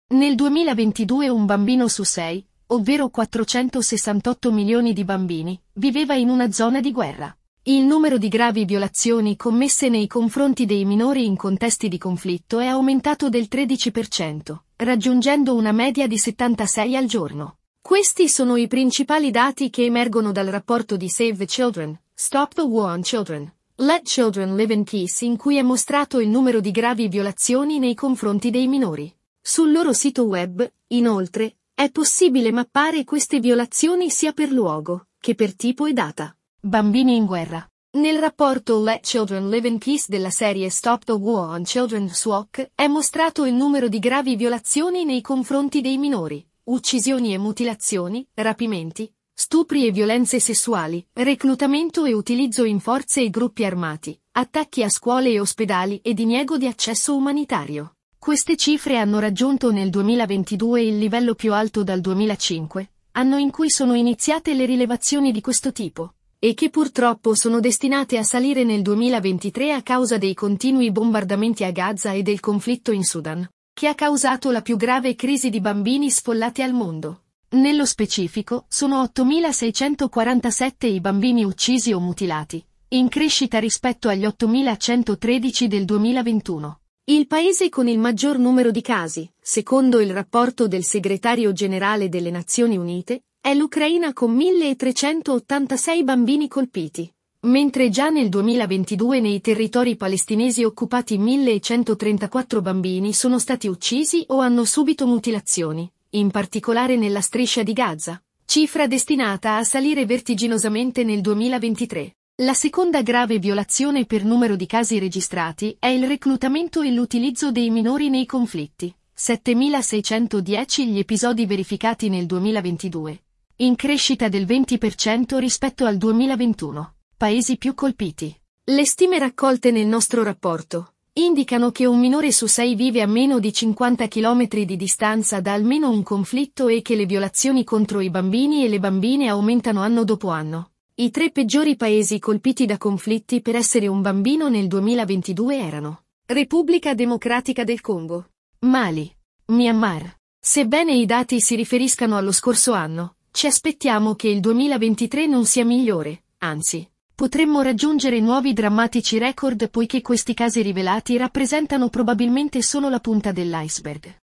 Nel 2022 un bambino su 6, ovvero 468 milioni di bambini, viveva in una zona di guerra. Il numero di gravi violazioni commesse nei confronti dei minori in contesti di conflitto è aumentato del 13%, raggiungendo una media di 76 al giorno. Questi sono i principali dati che emergono dal rapporto di Save the Children, Stop the War on Children, Let Children Live in Peace, in cui è mostrato il numero di gravi violazioni nei confronti dei minori. Sul loro sito web, inoltre, è possibile mappare queste violazioni sia per luogo, che per tipo e data. Bambini in guerra. Nel rapporto Let Children Live in Peace della serie Stop the War on Children SWOC è mostrato il numero di gravi violazioni nei confronti dei minori, uccisioni e mutilazioni, rapimenti, stupri e violenze sessuali, reclutamento e utilizzo in forze e gruppi armati, attacchi a scuole e ospedali e diniego di accesso umanitario. Queste cifre hanno raggiunto nel 2022 il livello più alto dal 2005, anno in cui sono iniziate le rilevazioni di questo tipo, e che purtroppo sono destinate a salire nel 2023 a causa dei continui bombardamenti a Gaza e del conflitto in Sudan, che ha causato la più grave crisi di bambini sfollati al mondo. Nello specifico, sono 8.647 i bambini uccisi o mutilati, in crescita rispetto agli 8.113 del 2021. Il paese con il maggior numero di casi, secondo il rapporto del Segretario Generale delle Nazioni Unite, è l'Ucraina con 1.386 bambini colpiti, mentre già nel 2022 nei territori palestinesi occupati 1.134 bambini sono stati uccisi o hanno subito mutilazioni, in particolare nella striscia di Gaza, cifra destinata a salire vertiginosamente nel 2023. La seconda grave violazione per numero di casi registrati è il reclutamento e l'utilizzo dei minori nei conflitti, 7.610 gli episodi verificati nel 2022, in crescita del 20% rispetto al 2021. Paesi più colpiti. Le stime raccolte nel nostro rapporto indicano che un minore su 6 vive a meno di 50 km di distanza da almeno un conflitto e che le violazioni contro i bambini e le bambine aumentano anno dopo anno. I 3 peggiori paesi colpiti da conflitti per essere un bambino nel 2022 erano Repubblica Democratica del Congo, Mali, Myanmar. Sebbene i dati si riferiscano allo scorso anno, ci aspettiamo che il 2023 non sia migliore, anzi, potremmo raggiungere nuovi drammatici record poiché questi casi rivelati rappresentano probabilmente solo la punta dell'iceberg.